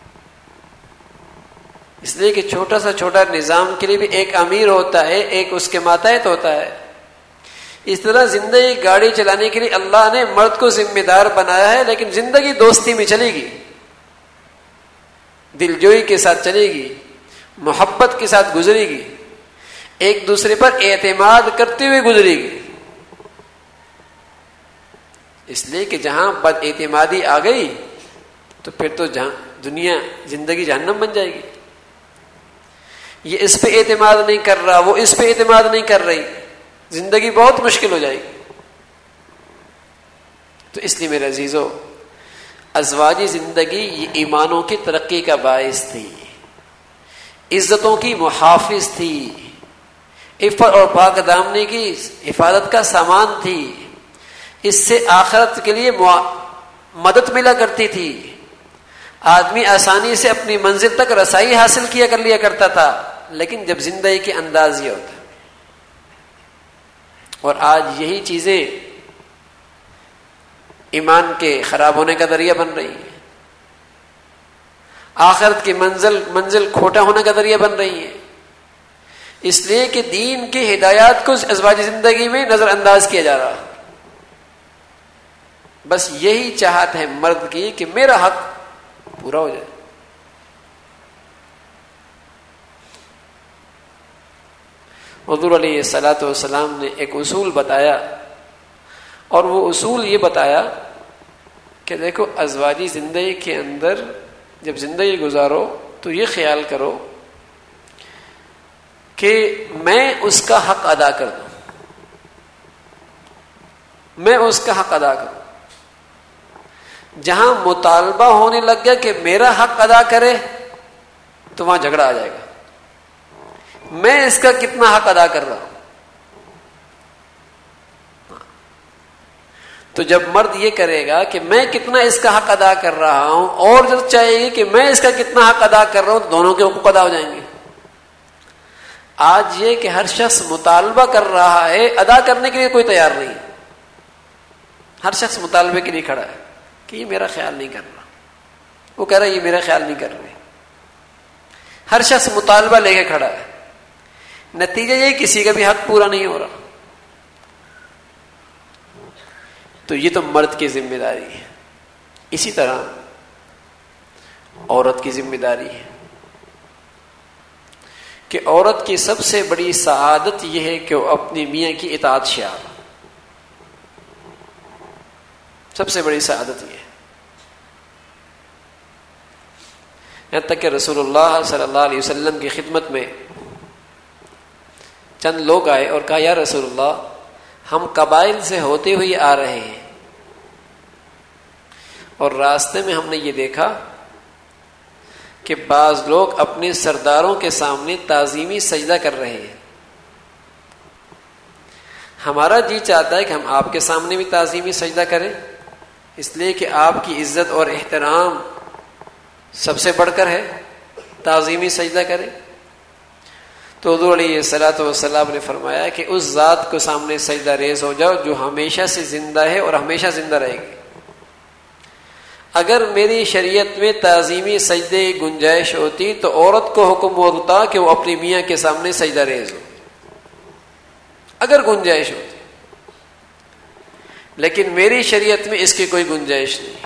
اس لیے کہ چھوٹا سا چھوٹا نظام کے لیے بھی ایک امیر ہوتا ہے، ایک اس کے ماتحت ہوتا ہے. اس طرح زندگی گاڑی چلانے کے لیے اللہ نے مرد کو ذمہ دار بنایا ہے، لیکن زندگی دوستی میں چلے گی، دلجوئی کے ساتھ چلے گی، محبت کے ساتھ گزرے گی، ایک دوسرے پر اعتماد کرتے ہوئے گزرے گی. اس لیے کہ جہاں بد اعتمادی آ گئی تو پھر تو دنیا زندگی جہنم بن جائے گی. یہ اس پہ اعتماد نہیں کر رہا، وہ اس پہ اعتماد نہیں کر رہی، زندگی بہت مشکل ہو جائے گی. تو اس لیے میرے عزیزو، ازواجی زندگی یہ ایمانوں کی ترقی کا باعث تھی، عزتوں کی محافظ تھی، عفت اور پاک دامنی کی حفاظت کا سامان تھی. اس سے آخرت کے لیے مدد ملا کرتی تھی. آدمی آسانی سے اپنی منزل تک رسائی حاصل کر لیا کرتا تھا. لیکن جب زندگی کے انداز یہ ہوتا، اور آج یہی چیزیں ایمان کے خراب ہونے کا ذریعہ بن رہی ہیں، آخرت کی منزل کھوٹا ہونے کا ذریعہ بن رہی ہیں. اس لیے کہ دین کی ہدایات کو ازواجی زندگی میں نظر انداز کیا جا رہا. بس یہی چاہت ہے مرد کی کہ میرا حق پورا ہو جائے. حضور علیہ الصلوۃ والسلام نے ایک اصول بتایا، اور وہ اصول یہ بتایا کہ دیکھو ازواجی زندگی کے اندر جب زندگی گزارو تو یہ خیال کرو کہ میں اس کا حق ادا کر دوں، میں اس کا حق ادا کروں. جہاں مطالبہ ہونے لگ گیا کہ میرا حق ادا کرے تو وہاں جھگڑا آ جائے گا. میں اس کا کتنا حق ادا کر رہا ہوں. تو جب مرد یہ کرے گا کہ میں کتنا اس کا حق ادا کر رہا ہوں، اور جب چاہے گی کہ میں اس کا کتنا حق ادا کر رہا ہوں، تو دونوں کے حقوق ادا ہو جائیں گے. آج یہ کہ ہر شخص مطالبہ کر رہا ہے، ادا کرنے کے لیے کوئی تیار نہیں. ہر شخص مطالبے کے لیے کھڑا ہے کہ یہ میرا خیال نہیں کر رہا، وہ کہہ رہا ہے یہ میرا خیال نہیں کر رہے. ہر شخص مطالبہ لے کے کھڑا ہے. نتیجہ یہ کسی کا بھی حق پورا نہیں ہو رہا. تو یہ تو مرد کی ذمہ داری ہے. اسی طرح عورت کی ذمہ داری ہے کہ عورت کی سب سے بڑی سعادت یہ ہے کہ وہ اپنی میاں کی اطاعت شعار. سب سے بڑی سعادت یہ ہے. یہاں تک کہ رسول اللہ صلی اللہ علیہ وسلم کی خدمت میں چند لوگ آئے اور کہا یا رسول اللہ، ہم قبائل سے ہوتے ہوئے آ رہے ہیں اور راستے میں ہم نے یہ دیکھا کہ بعض لوگ اپنے سرداروں کے سامنے تعظیمی سجدہ کر رہے ہیں. ہمارا جی چاہتا ہے کہ ہم آپ کے سامنے بھی تعظیمی سجدہ کریں، اس لیے کہ آپ کی عزت اور احترام سب سے بڑھ کر ہے، تعظیمی سجدہ کریں. تو حضور علیہ الصلوۃ والسلام نے فرمایا کہ اس ذات کو سامنے سجدہ ریز ہو جاؤ جو ہمیشہ سے زندہ ہے اور ہمیشہ زندہ رہے گی. اگر میری شریعت میں تعظیمی سجدے گنجائش ہوتی تو عورت کو حکم ہوتا کہ وہ اپنی میاں کے سامنے سجدہ ریز ہو، اگر گنجائش ہوتی. لیکن میری شریعت میں اس کی کوئی گنجائش نہیں.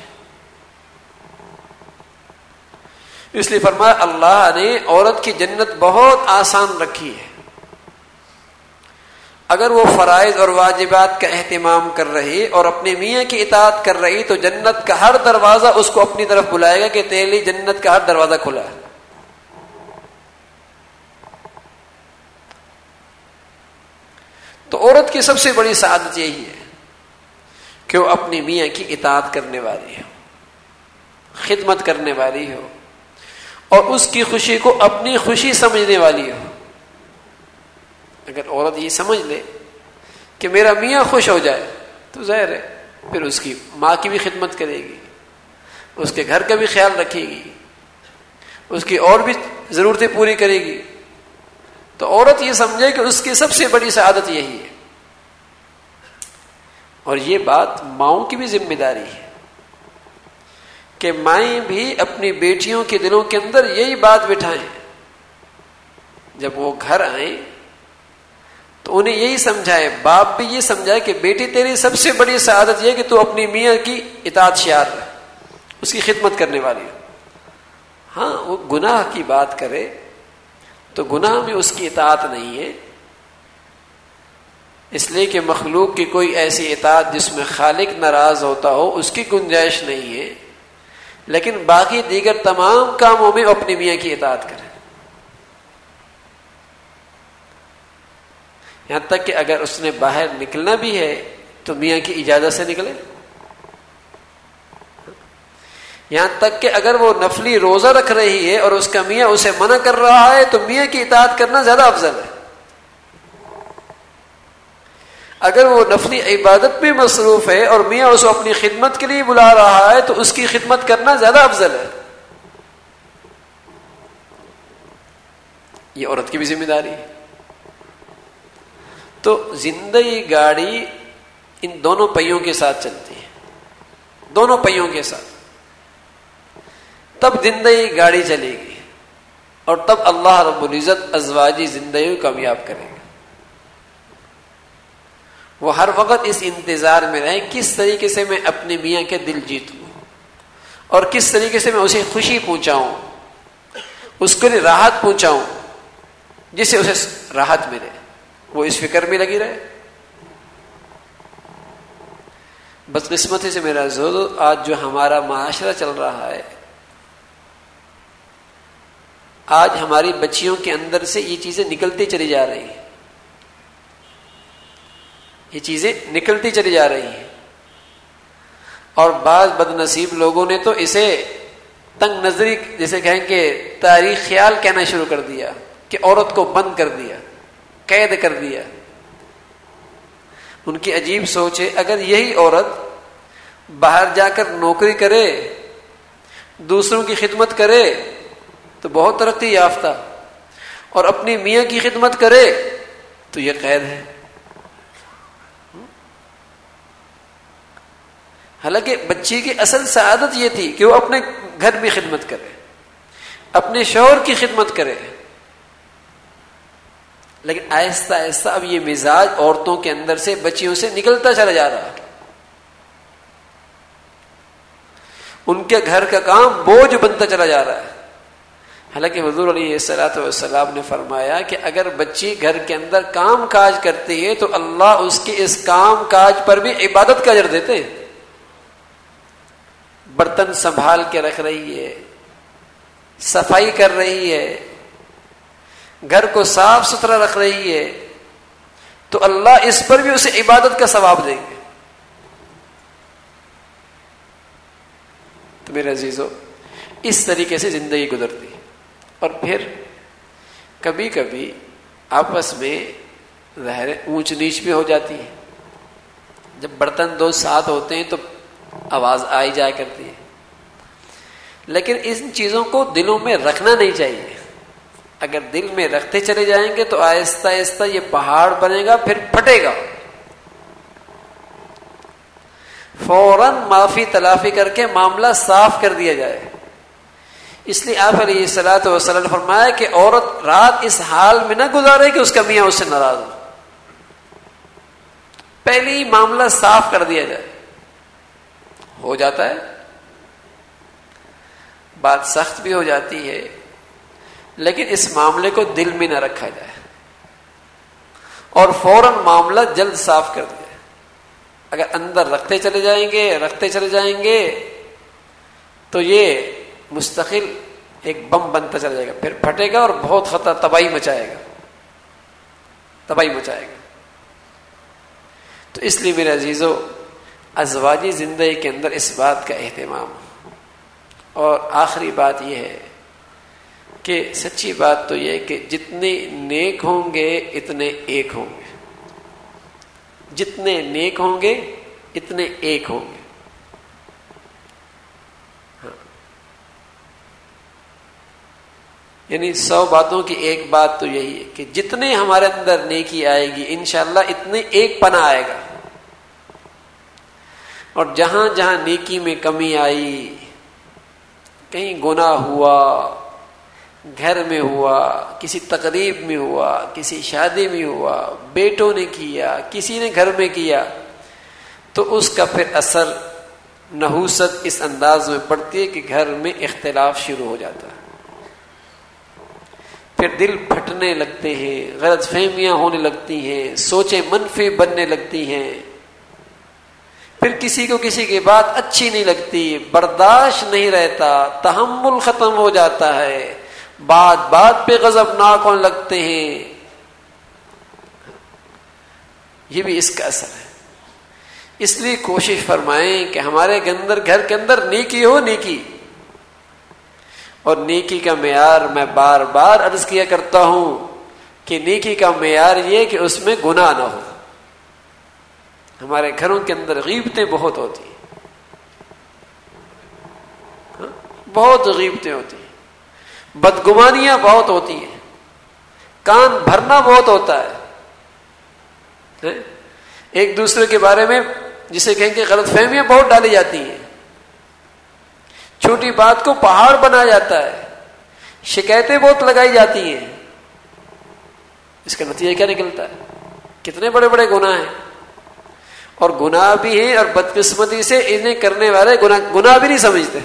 اس لیے فرمایا اللہ نے عورت کی جنت بہت آسان رکھی ہے. اگر وہ فرائض اور واجبات کا اہتمام کر رہی اور اپنے میاں کی اطاعت کر رہی تو جنت کا ہر دروازہ اس کو اپنی طرف بلائے گا کہ تیرے لیے جنت کا ہر دروازہ کھلا ہے. تو عورت کی سب سے بڑی سعادت یہی ہے کہ وہ اپنی میاں کی اطاعت کرنے والی ہو، خدمت کرنے والی ہو، اور اس کی خوشی کو اپنی خوشی سمجھنے والی ہو. اگر عورت یہ سمجھ لے کہ میرا میاں خوش ہو جائے تو ظاہر ہے پھر اس کی ماں کی بھی خدمت کرے گی، اس کے گھر کا بھی خیال رکھے گی، اس کی اور بھی ضرورتیں پوری کرے گی. تو عورت یہ سمجھے کہ اس کی سب سے بڑی سعادت یہی ہے. اور یہ بات ماؤں کی بھی ذمہ داری ہے کہ مائیں بھی اپنی بیٹیوں کے دلوں کے اندر یہی بات بٹھائیں. جب وہ گھر آئیں تو انہیں یہی سمجھائے، باپ بھی یہ سمجھائے کہ بیٹی تیری سب سے بڑی سعادت یہ کہ تو اپنی میاں کی اطاعت شیار رہے، اس کی خدمت کرنے والی ہو. ہاں وہ گناہ کی بات کرے تو گناہ میں اس کی اطاعت نہیں ہے، اس لیے کہ مخلوق کی کوئی ایسی اطاعت جس میں خالق ناراض ہوتا ہو اس کی گنجائش نہیں ہے. لیکن باقی دیگر تمام کاموں میں اپنی میاں کی اطاعت کرے. یہاں تک کہ اگر اس نے باہر نکلنا بھی ہے تو میاں کی اجازت سے نکلے. یہاں تک کہ اگر وہ نفلی روزہ رکھ رہی ہے اور اس کا میاں اسے منع کر رہا ہے تو میاں کی اطاعت کرنا زیادہ افضل ہے. اگر وہ نفلی عبادت میں مصروف ہے اور میاں اسے اپنی خدمت کے لیے بلا رہا ہے تو اس کی خدمت کرنا زیادہ افضل ہے. یہ عورت کی بھی ذمہ داری ہے. تو زندگی گاڑی ان دونوں پہیوں کے ساتھ چلتی ہے، دونوں پہیوں کے ساتھ. تب زندگی گاڑی چلے گی اور تب اللہ رب العزت ازواجی زندگی کو کامیاب کرے گا. وہ ہر وقت اس انتظار میں رہے کس طریقے سے میں اپنے میاں کے دل جیتوں اور کس طریقے سے میں اسے خوشی پہنچاؤں، اس کے لیے راحت پہنچاؤں جس سے اسے راحت ملے. وہ اس فکر میں لگی رہے. بدقسمتی سے میرا زور آج جو ہمارا معاشرہ چل رہا ہے، آج ہماری بچیوں کے اندر سے یہ چیزیں نکلتی چلی جا رہی ہیں، یہ چیزیں نکلتی چلی جا رہی ہیں. اور بعض بد نصیب لوگوں نے تو اسے تنگ نظری جیسے کہیں کہ تاریخ خیال کہنا شروع کر دیا کہ عورت کو بند کر دیا، قید کر دیا. ان کی عجیب سوچ ہے، اگر یہی عورت باہر جا کر نوکری کرے، دوسروں کی خدمت کرے تو بہت ترقی یافتہ، اور اپنی میاں کی خدمت کرے تو یہ قید ہے. حالانکہ بچی کی اصل سعادت یہ تھی کہ وہ اپنے گھر میں خدمت کرے، اپنے شوہر کی خدمت کرے. لیکن آہستہ آہستہ اب یہ مزاج عورتوں کے اندر سے بچیوں سے نکلتا چلا جا رہا ہے. ان کے گھر کا کام بوجھ بنتا چلا جا رہا ہے. حالانکہ حضور علیہ الصلوۃ والسلام نے فرمایا کہ اگر بچی گھر کے اندر کام کاج کرتی ہے تو اللہ اس کے اس کام کاج پر بھی عبادت کا اجر دیتے ہیں. برتن سنبھال کے رکھ رہی ہے، صفائی کر رہی ہے، گھر کو صاف ستھرا رکھ رہی ہے تو اللہ اس پر بھی اسے عبادت کا ثواب دیں گے. تو میرے عزیزو، اس طریقے سے زندگی گزرتی. اور پھر کبھی کبھی آپس میں ظاہر اونچ نیچ بھی ہو جاتی ہے. جب برتن دو ساتھ ہوتے ہیں تو آواز آئی جایا کرتی ہے. لیکن ان چیزوں کو دلوں میں رکھنا نہیں چاہیے. اگر دل میں رکھتے چلے جائیں گے تو آہستہ آہستہ یہ پہاڑ بنے گا، پھر پھٹے گا. فوراً معافی تلافی کر کے معاملہ صاف کر دیا جائے. اس لیے آپ علیہ الصلوۃ والسلام نے فرمایا کہ عورت رات اس حال میں نہ گزارے کہ اس کا میاں اس سے ناراض ہو. پہلے ہی معاملہ صاف کر دیا جائے. ہو جاتا ہے، بات سخت بھی ہو جاتی ہے، لیکن اس معاملے کو دل میں نہ رکھا جائے اور فوراً معاملہ جلد صاف کر دیا. اگر اندر رکھتے چلے جائیں گے تو یہ مستقل ایک بم بنتا چلا جائے گا، پھر پھٹے گا اور بہت خطرہ تباہی مچائے گا. تو اس لیے میرے عزیزو، ازواجی زندگی کے اندر اس بات کا اہتمام. اور آخری بات یہ ہے کہ سچی بات تو یہ ہے کہ جتنے نیک ہوں گے اتنے ایک ہوں گے. جتنے نیک ہوں گے اتنے ایک ہوں گے. یعنی 100 باتوں کی ایک بات تو یہی ہے کہ جتنے ہمارے اندر نیکی آئے گی انشاءاللہ اتنے ایک پناہ آئے گا. اور جہاں جہاں نیکی میں کمی آئی، کہیں گناہ ہوا، گھر میں ہوا، کسی تقریب میں ہوا، کسی شادی میں ہوا، بیٹوں نے کیا، کسی نے گھر میں کیا، تو اس کا پھر اثر نحوست اس انداز میں پڑتی ہے کہ گھر میں اختلاف شروع ہو جاتا ہے. پھر دل پھٹنے لگتے ہیں، غلط فہمیاں ہونے لگتی ہیں، سوچیں منفی بننے لگتی ہیں. پھر کسی کو کسی کی بات اچھی نہیں لگتی، برداشت نہیں رہتا، تحمل ختم ہو جاتا ہے، بات بات پہ غضبناک ہونے لگتے ہیں. یہ بھی اس کا اثر ہے. اس لیے کوشش فرمائیں کہ ہمارے گھر کے اندر نیکی ہو. نیکی اور نیکی کا معیار میں بار بار عرض کیا کرتا ہوں کہ نیکی کا معیار یہ کہ اس میں گناہ نہ ہو. ہمارے گھروں کے اندر غیبتیں بہت ہوتی ہیں، بہت غیبتیں ہوتی ہیں، بدگمانیاں بہت ہوتی ہیں، کان بھرنا بہت ہوتا ہے. ایک دوسرے کے بارے میں جسے کہیں کہ غلط فہمیاں بہت ڈالی جاتی ہیں، چھوٹی بات کو پہاڑ بنایا جاتا ہے، شکایتیں بہت لگائی جاتی ہیں. اس کا نتیجہ کیا نکلتا ہے؟ کتنے بڑے بڑے گناہ ہیں. اور گناہ بھی ہیں، اور بدقسمتی سے انہیں کرنے والے گناہ بھی نہیں سمجھتے.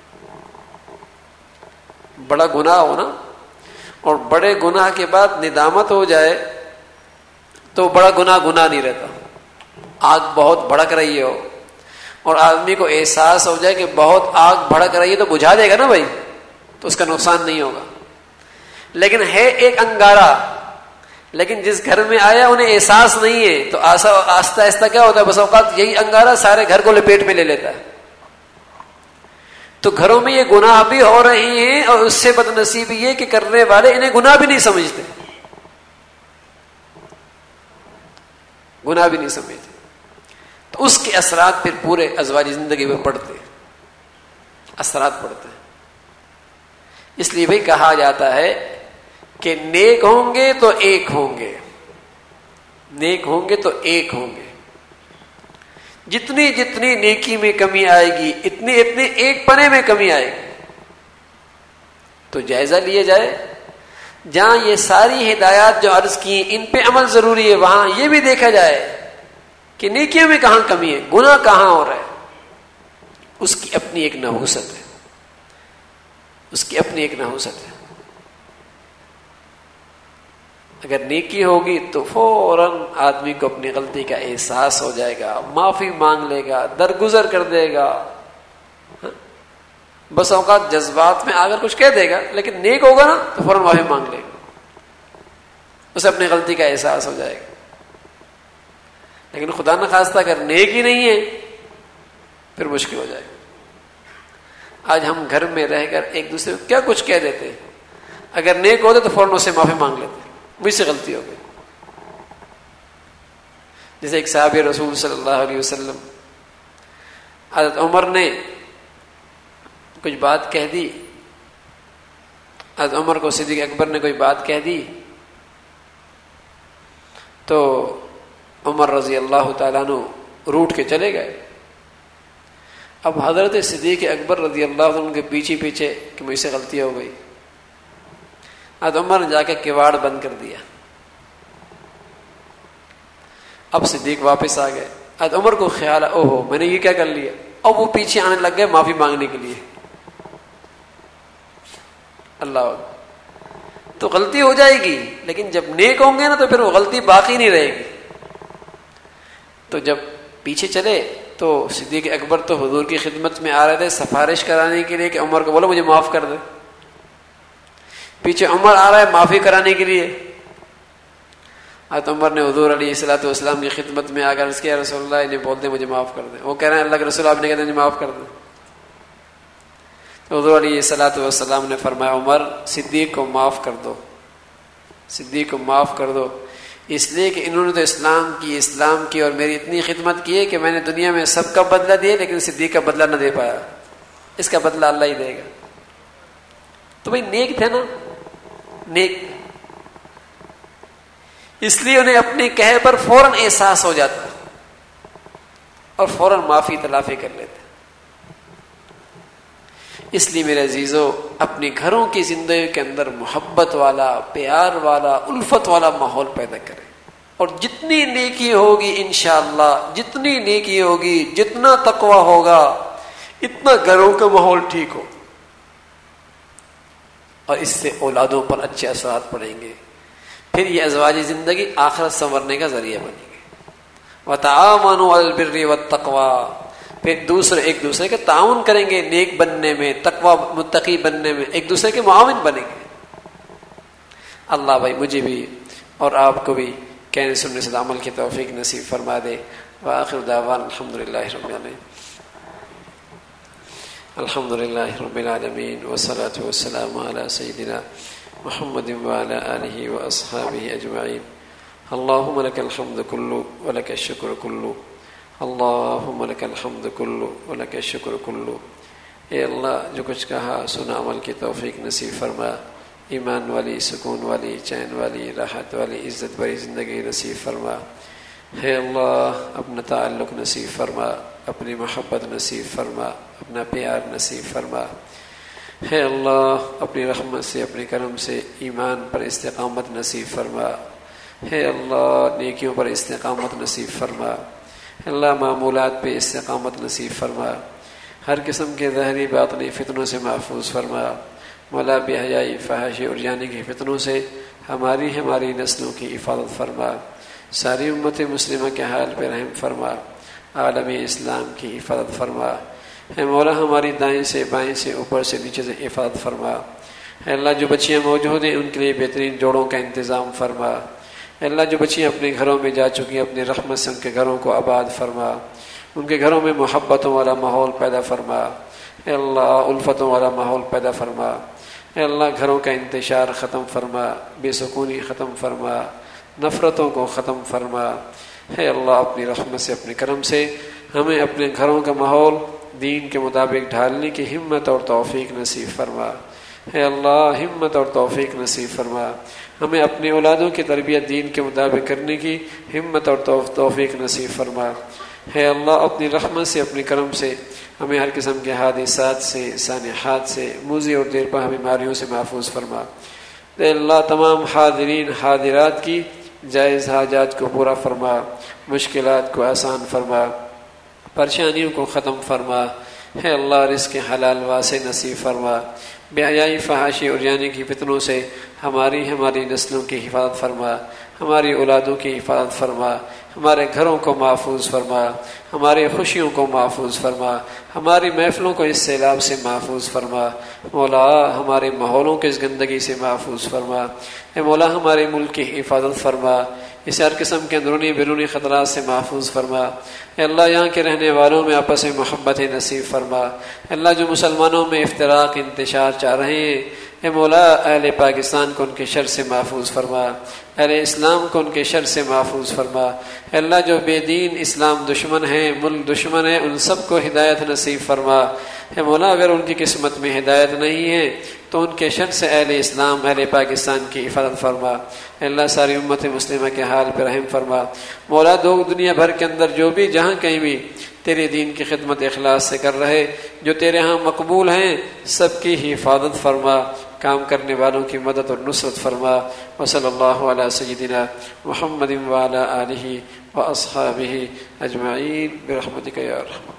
بڑا گناہ ہو نا، اور بڑے گناہ کے بعد ندامت ہو جائے تو بڑا گناہ نہیں رہتا. آگ بہت بھڑک رہی ہو اور آدمی کو احساس ہو جائے کہ بہت آگ بھڑک رہی ہے تو بجھا دے گا نا بھائی، تو اس کا نقصان نہیں ہوگا. لیکن ہے ایک انگارہ، لیکن جس گھر میں آیا انہیں احساس نہیں ہے، تو آہستہ آہستہ کیا ہوتا ہے، بس اوقات یہی انگارہ سارے گھر کو لپیٹ میں لے لیتا ہے. تو گھروں میں یہ گناہ بھی ہو رہے ہیں، اور اس سے بدنصیبی یہ کہ کرنے والے انہیں گناہ بھی نہیں سمجھتے. گناہ بھی نہیں سمجھتے. تو اس کے اثرات پھر پورے ازواجی زندگی میں پڑتے ہیں، اثرات پڑتے ہیں. اس لیے بھائی کہا جاتا ہے کہ نیک ہوں گے تو ایک ہوں گے، نیک ہوں گے تو ایک ہوں گے. جتنی جتنی نیکی میں کمی آئے گی اتنی ایک پنے میں کمی آئے گی. تو جائزہ لیا جائے، جہاں یہ ساری ہدایات جو عرض کی ان پہ عمل ضروری ہے، وہاں یہ بھی دیکھا جائے کہ نیکیوں میں کہاں کمی ہے، گناہ کہاں ہو رہا ہے. اس کی اپنی ایک نحوست ہے، اس کی اپنی ایک نحوست ہے. اگر نیکی ہوگی تو فوراً آدمی کو اپنی غلطی کا احساس ہو جائے گا، معافی مانگ لے گا، درگزر کر دے گا. بس اوقات جذبات میں آگر کچھ کہہ دے گا، لیکن نیک ہوگا نا تو فوراً معافی مانگ لے گا، اسے اپنی غلطی کا احساس ہو جائے گا. لیکن خدا نخواستہ اگر نیک ہی نہیں ہے پھر مشکل ہو جائے گا. آج ہم گھر میں رہ کر ایک دوسرے کو کیا کچھ کہہ دیتے، اگر نیک ہوتے تو فوراً اسے معافی مانگ لیتے، مجھ سے غلطی ہو گئی. جیسے ایک صحابی رسول صلی اللہ علیہ وسلم، حضرت عمر نے کچھ بات کہہ دی، حضرت عمر کو صدیق اکبر نے کوئی بات کہہ دی، تو عمر رضی اللہ تعالیٰ عنہ روٹ کے چلے گئے. اب حضرت صدیق اکبر رضی اللہ عنہ کے پیچھے کہ مجھ سے غلطی ہو گئی. حضرت عمر نے جا کے کواڑ بند کر دیا. اب صدیق واپس آ گئے. حضرت عمر کو خیال ہے اوہو میں نے یہ کیا کر لیا. اب وہ پیچھے آنے لگ گئے معافی مانگنے کے لیے. اللہ تو غلطی ہو جائے گی، لیکن جب نیک ہوں گے نا تو پھر وہ غلطی باقی نہیں رہے گی. تو جب پیچھے چلے تو صدیق اکبر تو حضور کی خدمت میں آ رہے تھے سفارش کرانے کے لیے کہ عمر کو بولو مجھے معاف کر دے. پیچھے عمر آ رہا ہے معافی کرانے کے لیے. حضرت عمر نے حضور علیہ الصلوۃ والسلام کی خدمت میں آ کر عرض کیا رسول اللہ انہیں بول دیں مجھے معاف کر دیں. وہ کہہ رہے ہیں اللہ کے رسول آپ نے کہتے ہیں مجھے معاف کر دیں. تو حضور علیہ الصلوۃ والسلام نے فرمایا عمر صدیق کو معاف کر دو، صدیق کو معاف کر دو، اس لیے کہ انہوں نے تو اسلام کی اور میری اتنی خدمت کی ہے کہ میں نے دنیا میں سب کا بدلہ دیا لیکن صدیق کا بدلہ نہ دے پایا، اس کا بدلہ اللہ ہی دے گا. تو بھائی نیک تھے نا، نیک، اس لیے انہیں اپنے کہے پر فوراً احساس ہو جاتا اور فوراً معافی تلافی کر لیتے. اس لیے میرے عزیزو اپنے گھروں کی زندگی کے اندر محبت والا، پیار والا، الفت والا ماحول پیدا کریں، اور جتنی نیکی ہوگی انشاءاللہ، جتنی نیکی ہوگی، جتنا تقوی ہوگا، اتنا گھروں کا ماحول ٹھیک ہو، اور اس سے اولادوں پر اچھے اثرات پڑیں گے. پھر یہ ازواجی زندگی آخرت سنورنے کا ذریعہ بنے گی. وَتَعَاوَنُوا عَلَى الْبِرِّ وَالتَّقْوَىٰ، پھر دوسرے ایک دوسرے کے تعاون کریں گے نیک بننے میں، تقوی متقی بننے میں، ایک دوسرے کے معاون بنیں گے. اللہ بھائی مجھے بھی اور آپ کو بھی کہنے سننے سے عمل کی توفیق نصیب فرما دے. وآخر دعوانا الحمدللہ رب العالمین. الحمدللہ رب العالمین والصلاة والسلام علی سیدنا محمد وعلى آلہ واصحابہ اجمعین. اللہم لک الحمد کلو ولک الشکر کلو، اللہم لک الحمد کلو ولک الشکر کلو. اے اللہ جو کچھ کہا سنا عمل کی توفیق نصیب فرما، ایمان والی، سکون والی، چین والی، راحت والی، عزت بری زندگی نصیب فرما. ہے اللہ اپنا تعلق نصیب فرما، اپنی محبت نصیب فرما، اپنا پیار نصیب فرما. ہے اللہ اپنی رحمت سے، اپنے کرم سے ایمان پر استقامت نصیب فرما. ہے اللہ نیکیوں پر استقامت نصیب فرما. اللہ معمولات پہ استقامت نصیب فرما. ہر قسم کے ظاہری باطنی فتنوں سے محفوظ فرما. مولا بے حیائی، فحاشی اور جانے کے فتنوں سے ہماری نسلوں کی حفاظت فرما. ساری امت مسلمہ کے حال پہ رحم فرما. عالم اسلام کی حفاظت فرما. اے مولا ہماری دائیں سے، بائیں سے، اوپر سے، نیچے سے حفاظت فرما. اے اللہ جو بچیاں موجود ہیں ان کے لیے بہترین جوڑوں کا انتظام فرما. اے اللہ جو بچیاں اپنے گھروں میں جا چکی ہیں اپنی رحمت سے ان کے گھروں کو آباد فرما. ان کے گھروں میں محبتوں والا ماحول پیدا فرما. اے اللہ الفتوں والا ماحول پیدا فرما. اے اللہ گھروں کا انتشار ختم فرما، بے سکونی ختم فرما، نفرتوں کو ختم فرما. اے اللہ اپنی رحمت سے، اپنے کرم سے ہمیں اپنے گھروں کا ماحول دین کے مطابق ڈھالنے کی ہمت اور توفیق نصیب فرما. اے اللہ ہمت اور توفیق نصیب فرما. ہمیں اپنی اولادوں کی تربیت دین کے مطابق کرنے کی ہمت اور توفیق نصیب فرما. اے اللہ اپنی رحمت سے، اپنے کرم سے ہمیں ہر قسم کے حادثات سے، سانحات سے، موذی اور دیرپا بیماریوں سے محفوظ فرما. اے اللہ تمام حاضرین حاضرات کی جائز حاجات کو پورا فرما، مشکلات کو آسان فرما، پریشانیوں کو ختم فرما. ہے اللہ رزق حلال واسع نصیب فرما. بے حیائی، فحاشی اور جانے کی فتنوں سے ہماری نسلوں کی حفاظت فرما. ہماری اولادوں کی حفاظت فرما. ہمارے گھروں کو محفوظ فرما. ہماری خوشیوں کو محفوظ فرما. ہماری محفلوں کو اس سیلاب سے محفوظ فرما. مولا ہمارے ماحولوں کو اس گندگی سے محفوظ فرما. اے مولا ہمارے ملک کی حفاظت فرما. اسے ہر قسم کے اندرونی بیرونی خطرات سے محفوظ فرما. اے اللہ یہاں کے رہنے والوں میں آپس میں محبت نصیب فرما. اے اللہ جو مسلمانوں میں افتراق انتشار چاہ رہے ہیں، اے مولا اہل پاکستان کو ان کے شر سے محفوظ فرما. اہل اسلام کو ان کے شر سے محفوظ فرما. اے اللہ جو بے دین اسلام دشمن ہیں، ملک دشمن ہیں، ان سب کو ہدایت نصیب فرما. اے مولا اگر ان کی قسمت میں ہدایت نہیں ہے تو ان کے شر سے اہل اسلام، اہل پاکستان کی حفاظت فرما. اے اللہ ساری امت مسلمہ کے حال پہ رحم فرما. مولا دنیا بھر کے اندر جو بھی جہاں کہیں بھی تیرے دین کی خدمت اخلاص سے کر رہے، جو تیرے ہاں مقبول ہیں، سب کی حفاظت فرما. کام کرنے والوں کی مدد اور نصرت فرما. وصلی اللہ علی سیدنا محمد وعلی آلہ واصحابہ اجمعین برحمتک یا ارحم.